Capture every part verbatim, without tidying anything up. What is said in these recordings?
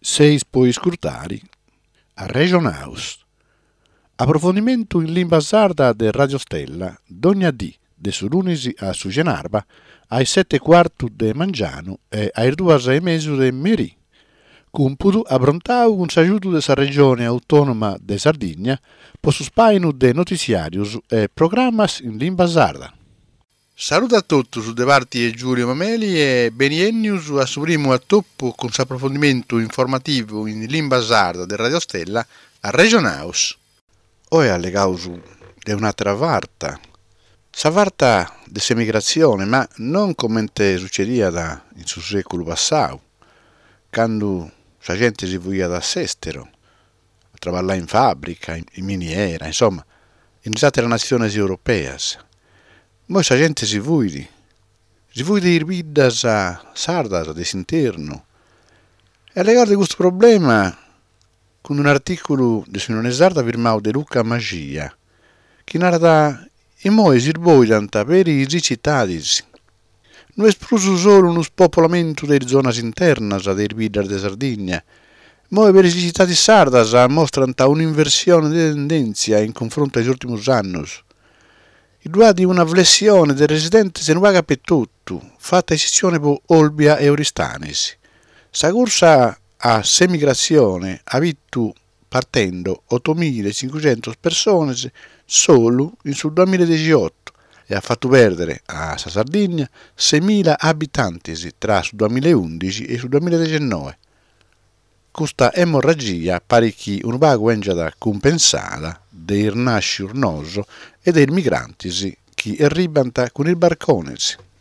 Seis puoi scrutare a Regionaus. Approfondimento in lingua sarda de Radio Stella, dogna dì, de su lunisi a su Genarba, ai sette e quarto de Mangiano e ai due e mezzo de Merì. Cumpudu abrontau un sagiuto de sa regione autonoma de Sardigna, po su spainu de noticiarius e programmas in lingua sarda. Saluto a tutti su De Varti e Giulio Mameli e beniennius a su primo attoppo con su approfondimento informativo in lingua sarda de Radio Stella a Regionaus. Oi alle causu de un'altra varta. Sa varta de s'emigrazione, ma non come succedia da in su secolo passato, quando sa gente si voia da s'estero, a lavorare in fabbrica, in, in miniera, insomma, in altre nazioni europee. Poi sa gente si vuidi, si vuidi ir vidas a sardas desinterno. E alle di questo problema con un articolo di Sinone Sarda firmato de Luca Magia, che narra i moi sirboidanta per i cittadini. Non è esploso solo uno spopolamento delle zone interne dei vidar de Sardegna, ma per i cittadini sardas mostrano un'inversione di tendenza in confronto agli ultimi anni. I due di una flessione del residente se ne va per tutto, fatta eccezione per Olbia e Oristanes. Sa corsa a s'emigrazione ha visto partendo ottomilacinquecento persone solo in sul duemiladiciotto e ha fatto perdere a Sardegna seimila abitanti tra sul duemilaundici e sul duemiladiciannove. Questa emorragia pare che un vago engiada compensata del nasci urnoso e dei migranti che arrivano con il barcone.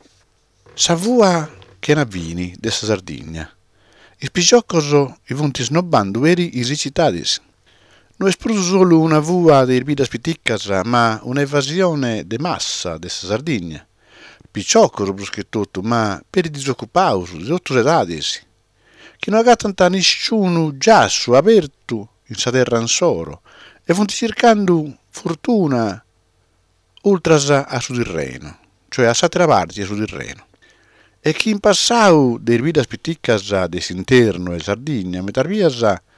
Savua che navini de Sardegna. I spiccioccoso i vunti snobbando veri i cittadini. Non è esploso solo una vua dei vidas piticas, ma un'evasione de massa de Sardegna. Piccioccolo bruschetto, ma per i disoccupati di otto edadi, che non ha tanta nessuno giasso aperto in sa terra ansoro, e vunti cercando fortuna ultras a su terreno, cioè a sa parti a su terreno. E chi in passato dei vidas piticas desinterno e Sardegna, metarvias,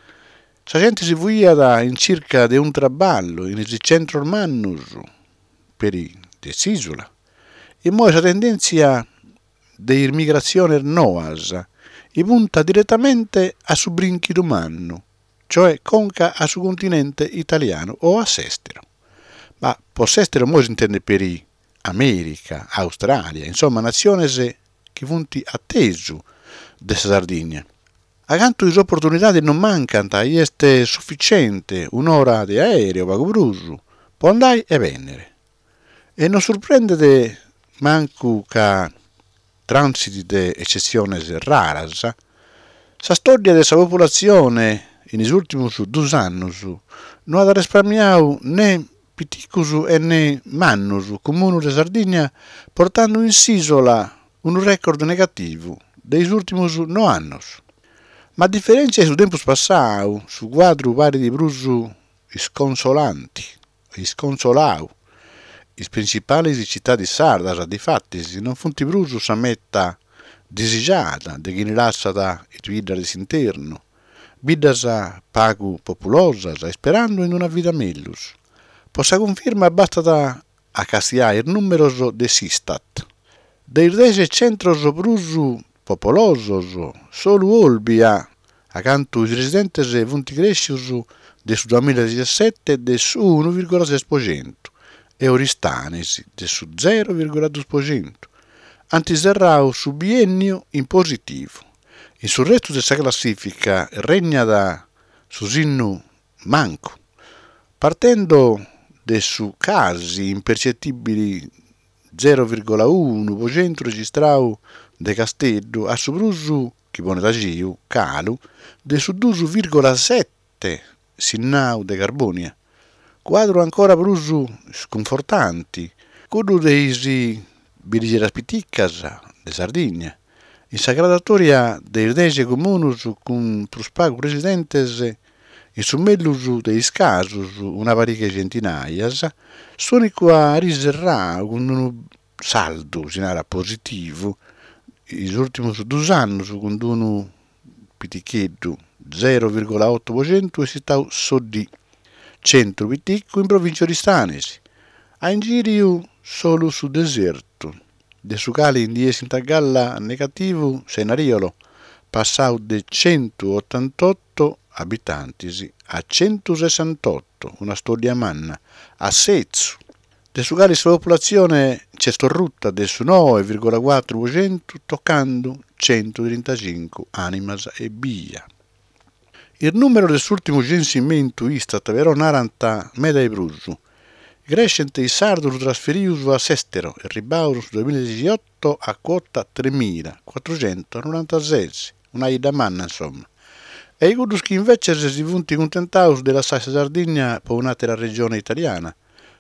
sa gente si vuia da in circa de un traballo in il centro ormannus per i desisola. E mo sa tendenza de immigrazione noas e punta direttamente a su brinchi d'umanno, cioè conca a su continente italiano o a s'estero. Ma po s'estero mo si intende per i America, Australia, insomma nazioni che punti attesu de Sardegna. Accanto alle opportunità non mancano, e è sufficiente un'ora di aereo pago brusu, può andare e venire. E non sorprende de manco che transiti de eccezioni raras, sa storia della popolazione in gli ultimi due anni non ha risparmiato né piticus e né mannus comuni di Sardegna, portando in s'isola un record negativo dei ultimi nove anni. Ma a differenza su tempo passato, su quadro pari di brusu sconsolanti, sconsolau, i principali città sardas, di fatti, non funti brusu sa metta desigiata, de chi rilassata il vidar disinterno, vidas pagu populosas, sperando in una vita mellus. Possa conferma basta a castiare il numero de Sistat. Dei dece centros brusu popolosos, solo Olbia, accanto ai residenti e vunti crescius del duemiladiciassette del su uno virgola sei per cento e Oristanes del su zero virgola due per cento, antiserrau su biennio in positivo. In sul resto della classifica regna da su sinnu manco, partendo da su casi impercettibili zero virgola uno per cento registrato de Castello a su brusu che pone da Giu, calu, de su due virgola sette sinnau de Carbonia. Quadro ancora brusu sconfortanti, quello dei biligeras piticas de Sardegna. In sa gradatoria dei dece comunus con prospago residentes in su mellus dei casus una pariga centinaias, sono qua riserrà con un saldo sinara positivo gli ultimi due anni con un piticheddu zero virgola otto per cento e si sta soddi centro viticco in provincia di Stanesi. A in giro solo su deserto, de su cali in dieci in galla negativo senariolo, passau de centottantotto abitanti a centosessantotto, una storia manna, a Sezzu. De su cali sua popolazione c'è storrutta del su nove virgola quattro per cento, toccando centotrentacinque animas e via. Il numero dell'ultimo censimento Istat verò naranta meda e brusu. Crescente i sardos trasferius a Sestero e ribauro sul duemiladiciotto a quota tremilaquattrocentonovantasei, una ida manna insomma. E i cudus che invece si punti contentaus della Sassa Sardegna per un'altra regione italiana,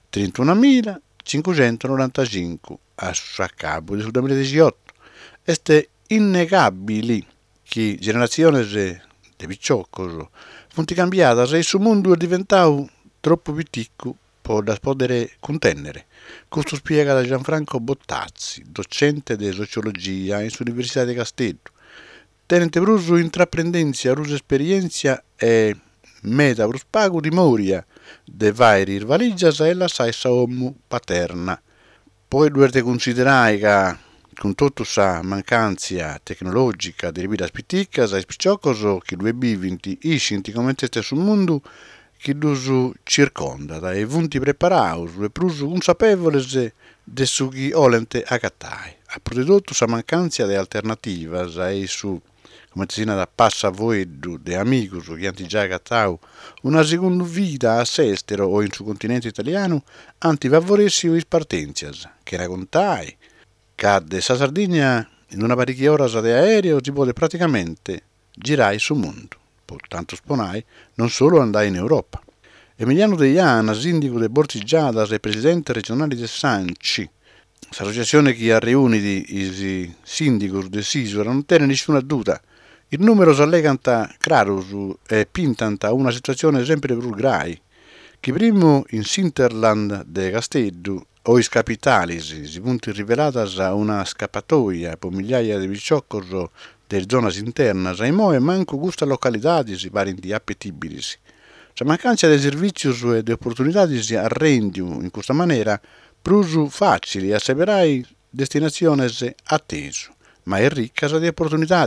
trentunomilacinquecentonovantacinque a capo del duemiladiciotto. Este innegabili che generazioni di piccioccoso punti cambiata se il suo mondo è diventato troppo piccolo da poter contendere. Questo spiega da Gianfranco Bottazzi, docente di sociologia all'Università di Castello. Tenente bruso intraprendenzia, rusa esperienza e meta brus pago di moria de vari rivaligias e la saissa ommu paterna. Poi dovete considerare che con tutta questa mancanza tecnologica di ribida spiticca, sai spicciocoso che due bivinti iscinti come te sul mondo che dusu circonda e vunti preparaus e prusu consapevoles de su chi olente agattai. Ha prodotto sa mancanza di alternativa e su come ti da passa voedu de amigos che anti già agattau una seconda vita a Sestero o in su continente italiano anti favoressi o ispartenzias che raccontai che de sa Sardegna in una parecchia ora di aereo si può praticamente girare sul mondo. Tanto sponai, non solo andai in Europa. Emiliano De Iana, sindaco de Bortigiadas e presidente regionale de Sanci, l'associazione che ha riunito i sindicos de Sisora, non tiene nessuna duda. Il numero s'alleganta claro e pintanta una situazione sempre più grave, che primo in Sinterland de Castello o is capitalis si punti rivelatas a una scappatoia per migliaia di piccioccoso delle zone interne, e mo e manco gusta località si parenti appetibili. La mancanza di servizi e di opportunità si arrendi in questa maniera più facili a severai destinazioni attese, ma è ricca di opportunità.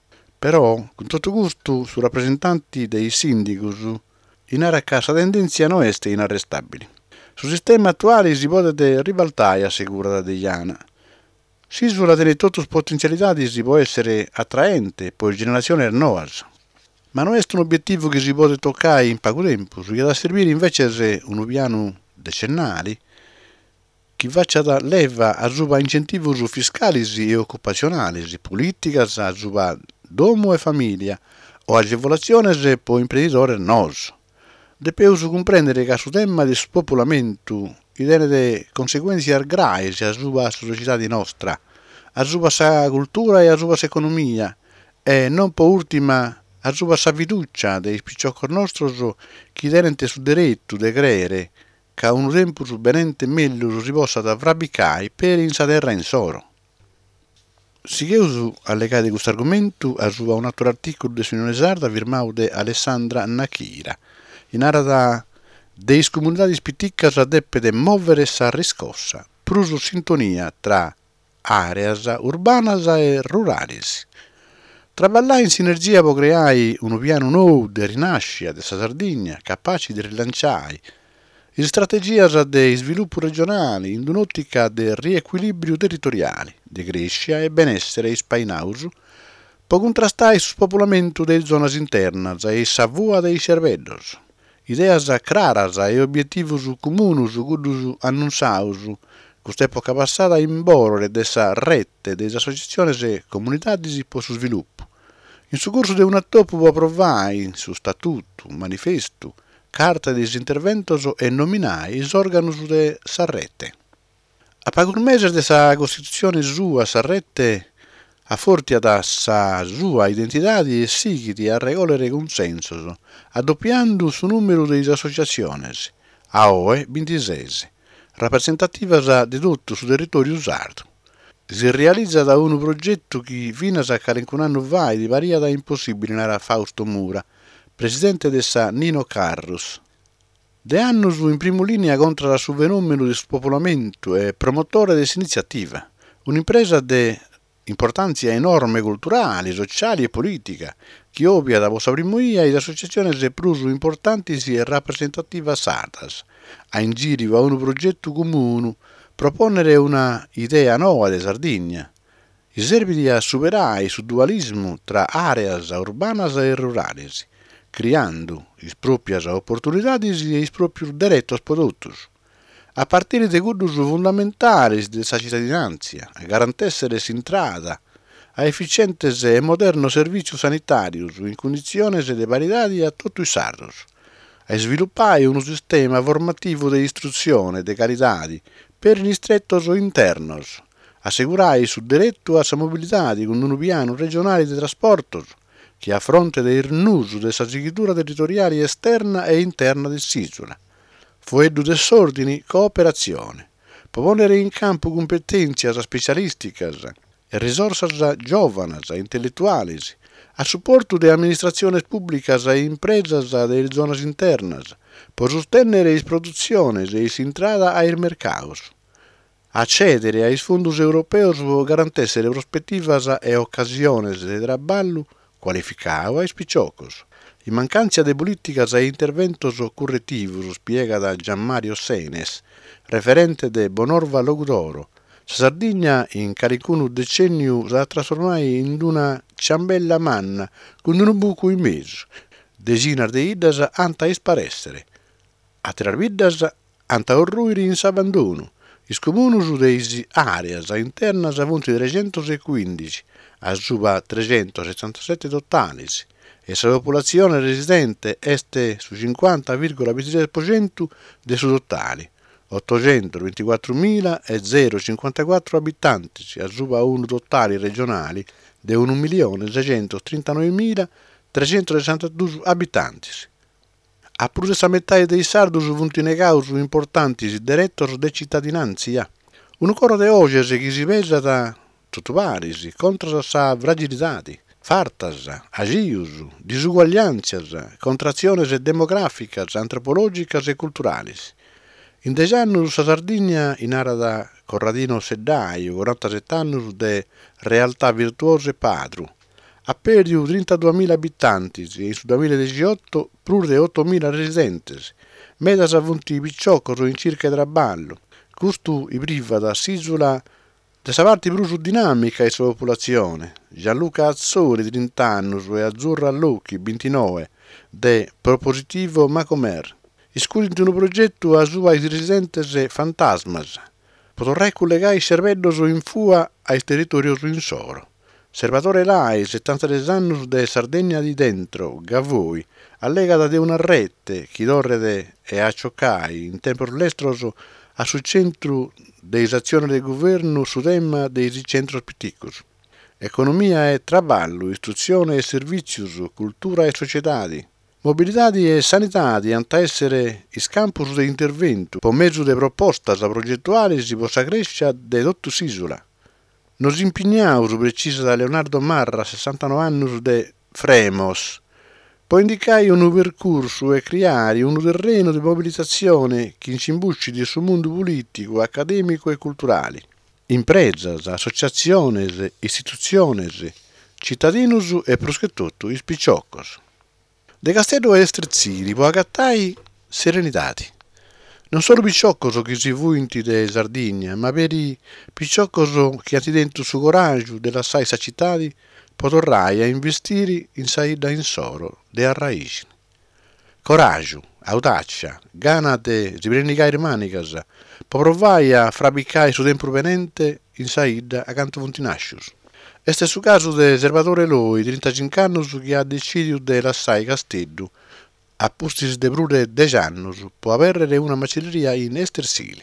Però, con tutto gusto, su rappresentanti dei sindicus, in arca la tendenza non è inarrestabile. Sul sistema attuale si può ribaltare, assicura da Deiana. S'isola delle tutte potenzialità si può essere attraente per generazioni nuove, ma non è un obiettivo che si può toccare in poco tempo, che da servire invece un piano decennale che faccia da leva a suba incentivi fiscali e occupazionali, politica a suba domo e famiglia o agevolazioni per imprenditori nos. Dobbiamo comprendere che su tema del spopolamento i delle conseguenze gravi a sulla società nostra, a sulla cultura e a sulla economia, e non per ultima a sulla fiducia dei picciocchi nostri che devono su diritto di credere che a un tempo su benente meglio si possa frabbicare per in sa terra in soro. Si chiuso allegati di questo argomento a su un altro articolo di Signore Sarda firmato da Alessandra Nachira, in arada dei comunità spiticas adeppe de muovere sa riscossa, prusu sintonia tra areas urbanas e ruralis. Traballare in sinergia può creare un piano nuovo di rinascita della Sardegna, capace di rilanciare le strategie di sviluppo regionale in un'ottica di riequilibrio territoriale, di crescita e benessere spainauso, può contrastare il spopolamento delle zone interne e sa vua dei cervellos. Ideas claras e obiettivos comunes que annunciaus quest'epoca passata in borore dessa rete delle associazioni e comunità per il suo sviluppo. In su corso di una topo può approvare su statuto, manifesto, carta di interventos e nominare gli organi della rete. A poco mese della Costituzione sua, sa rete a forti da sa sua identità e seguiti a regolare consenso, addoppiando su numero di associazioni, a oe ventisei, rappresentative di tutto sul territorio sardo. Si realizza da un progetto che fino a qualche anno va di varia da impossibile nella Fausto Mura, presidente de sa Nino Carrus. De annos in prima linea contro il fenomeno di spopolamento e promotore di iniziativa, un'impresa di importanza enorme culturale, sociale e politica, che ovvia da vostra primoia e associazioni più importanti e rappresentative sardas, a in giro a un progetto comune, proponere una idea nuova di Sardegna, e serve a superare il dualismo tra aree urbanas e rurali, creando le proprie opportunità e i propri diritti prodotti, a partire da quelli fondamentali della cittadinanza, a garantire l'entrata a efficienti e moderni servizi sanitari in condizioni di parità a tutti i sardos, a sviluppare un sistema formativo di istruzione e di carità per gli strettos internos, assicurare il diritto alla mobilità con un piano regionale di trasporto che a fronte del rinuso della struttura territoriale esterna e interna dell'isola, fuedo desordini cooperazione, ponere in campo competenze specialistiche e risorse giovanes e intellettuali a supporto delle amministrazioni pubbliche e imprese delle zone interne, per sostenere le produzioni e l'entrata ai mercati, accedere ai fondi europei per garantire le prospettive e occasioni di lavoro qualificato e spicciocos. In mancanza di politiche e interventi correttivi, spiega da Gianmario Senes, referente de Bonorva Logudoro, Sardegna in caricuno decennio si trasformata in una ciambella manna con un buco in mezzo, decina di idas anta isparessere, a tre vidas anta orruiri in s'abbandono. I comuni delle aree interne sono trecentoquindici, a suba trecentosessantasette totali, e la popolazione residente è su cinquanta virgola ventitré per cento dei suoi totali, ottocentoventiquattromila zero cinquantaquattro abitanti, a suba un totali regionali di un milione seicentotrentanovanemila trecentosessantadue abitanti. A più della metà dei sardi sono negati importanti diritti di cittadinanza. Un coro di oggi che si pesa da tutti vari contro la fragilità, fartas, agius, disuguaglianze, contrazioni demografiche, antropologiche e culturali. In degli anni la Sardegna in area da Corradino Seddaio, quarantasette anni di realtà virtuose padru, ha perso trentaduemila abitanti e in duemiladiciotto più di ottomila residenti, metà avuti picciocco in circa di traballo. Questo i priva da s'isola della parte più dinamica della popolazione. Gianluca Azzori, trenta anni, e Azzurra Lucchi, ventinove, de Propositivo Macomer. Iscuditi un progetto a sua residenti fantasmas. Potrei collegare i cervelli in fua ai territori in soro. Servatore Lai, settantatré anni de Sardegna di dentro, Gavoi, allegata di una rete che dorre e accioccai in tempo all'estero a sul centro delle azioni del governo su tema dei centri piccoli. Economia e traballo, istruzione e servizi, cultura e società, mobilità e sanità anta essere i campus di intervento, per mezzo di proposte progettuali si possa crescere di tutta l'isola. Nos impegniamo, preciso da Leonardo Marra, sessantanove anni de Fremos, poi indicare un percorso e creare un terreno di mobilitazione che si imbucci di suo mondo politico, accademico e culturale. Imprese, associazioni, istituzioni, cittadini e prospettuto, ispicciocos. De Castello e Strezzini può accattare serenitati. Non solo piccioccoso che si vuinti de Sardegna, ma per i piccioccoso che ha dentro su coraggio della sai cittadi, potrrai a investire in saida in soro de a raici. Coraggio, audacia, gana de riprendicare manicas, può provare a frappicare su tempo venente in saida a canto fontinascius. Este è il caso del Servatore Loi, trentacinque anni, che ha deciso di lasciare Castello a posti de brure de anni può avere una macelleria in Estersili.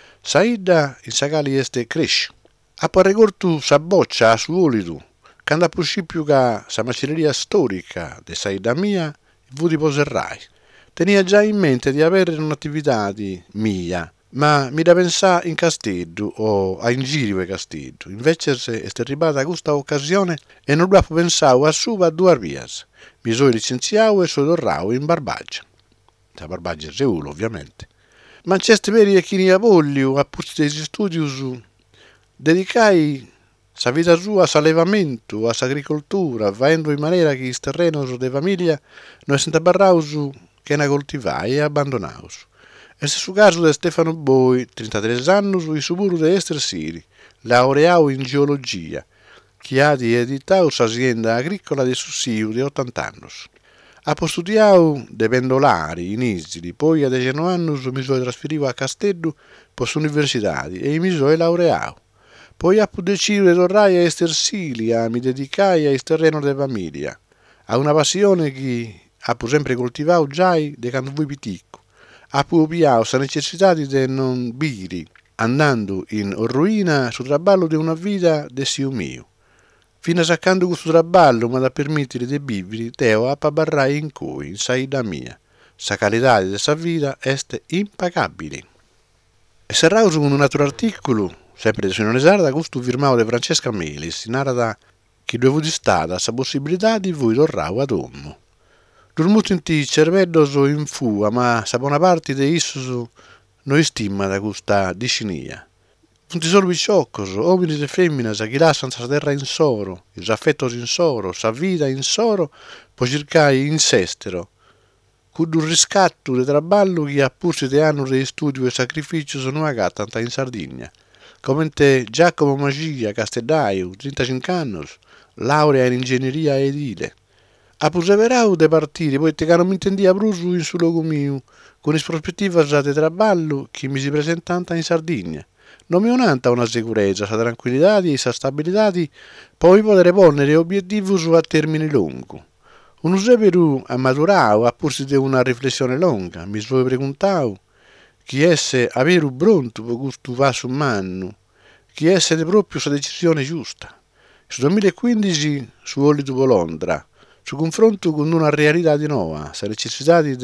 Saida in sagali este cresce. A pare cortu sa boccia a suolidu, quando a principio che sa macelleria storica de Saida mia, vu di poserrai. Tenia già in mente di avere un'attività di mia, Ma mi da pensare in Casteddu o a in giro di Casteddu. Invece se è arrivata questa occasione e non dopo pensare a suba a due vias. Mi sono licenziato e sono tornato in Barbagia. La Barbagia è Seul, ovviamente. Ma c'è veri e chi ne ha voglio a puzzi degli studi su dedicai sa vita sua a allevamento, a agricoltura, facendo in maniera che il terreno di famiglia non si barrausu che ne coltivai e abbandonausu. E se su caso di Stefano Boi, trentatré anni, sui suburu di Ester Siri, laureato in geologia, che ha di editato un'azienda agricola di sussidio di ottanta anni. Ha studiato dei pendolari in Isili, poi a dieci anni mi sono trasferito a Casteddu per l'università e mi sono laureato. Poi ha deciso di tornare a Estersilia, mi dedicai al terreno della famiglia, a una passione che ha sempre coltivato già da quando fui piccolo. Ha piato la necessità di non biri, andando in ruina sul traballo di una vita di sio mio. Fino a saccando questo traballo, ma da permettere di vivere, Teo a barrai in cui, in saida mia. Sa qualità di questa vita è impaccabile. E serrao con un altro articolo, sempre di Sinone Sarda, questo firmato di Francesca Melis, narra che dove di stata la possibilità di voi tornare ad uomo. Durmuto in ti cervello so in fuga, ma sa buona parte di esso non stima da questa dicinia. Non ti solo sciocco, uomini e femmine, sa chi lasciano sa terra in soro, il affetto in soro, sa vita in soro, può cercare in sestero. Con un riscatto di traballo che ha pur di anni di studio e sacrificio sono agata in Sardegna. Come te Giacomo Magia Castellaio, trentacinque anni, laurea in ingegneria edile. Ha perseverato di partire, poi te che non mi intendia brusu in suo luogo mio, con le prospettive di traballo che mi si presentava in Sardegna. Non mi onanta una sicurezza, sa tranquillità e sa stabilità, poi poter ponere obiettivi su a termine lungo. Uno severo ha maturato, a pur di una riflessione lunga, mi sono preguntato chi esse avere pronto per questo passo umano, chi esse proprio questa decisione giusta. Su duemilaquindici su Olito Londra, su confronto con una realtà di nuova, la necessità di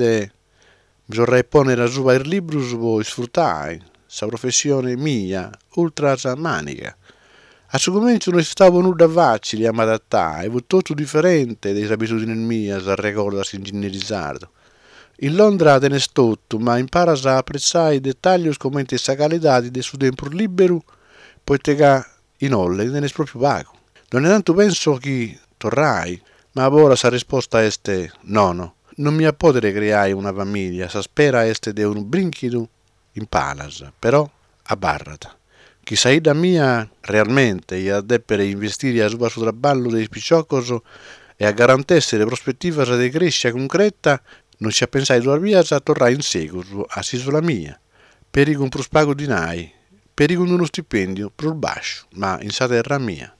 bisogna ponere a sua il libro su sfruttare, la professione mia, ultra manica. A suo comincio non stavo nulla facile a adattare, è tutto differente dalle abitudini mie, a ricordarsi ingegnerizzato. In Londra te ne stotto, ma impara a apprezzare i dettagli come la qualità del suo tempo libero, poi te che in olle ne è proprio vago. Non è tanto penso che torrai, ma ora la risposta è no, no, non mi potere creare una famiglia, sa spera este di un brinchido in palas, però a barrata. Chi sa da mia realmente e a deppere investire a suo traballo dei piccioccos e a garantire le prospettive di crescita concreta, non ci ha pensato due via a tornare in seguito a s'isola mia, per un prospago di nai, per uno stipendio più basso, ma in sa terra mia.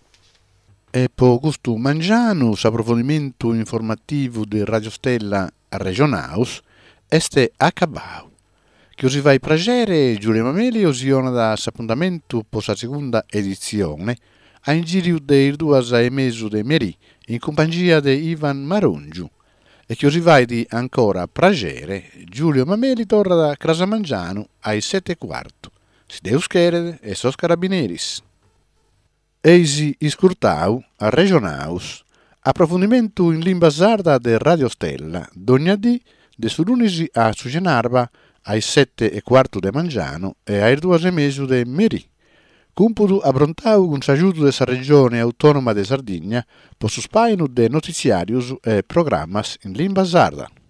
E per questo mangiano, approfondimento informativo di Radio Stella a Region House, este acabau. Che si va a piacere, Giulia Mameli osiona da appuntamento per la seconda edizione, a in giro dei due e mezzo di Meri, in compagnia di Ivan Marongiu. E che si va di ancora piacere, Giulio Mameli torna da Crasamangiano ai sette e quarto. Si deus querere e sos carabineris. Eisi iscurtau a Regionaus. Approfondimento in lingua sarda de Radio Stella, d'ogni dì, de su lunisi a Sugenarba, ai sette e quarto de Mangiano e ai due e mezzo de Meri. Cumpudu abbrontau con s'aiuto dessa regione autonoma de Sardegna, per su spainu de notiziarius e programmas in lingua sarda.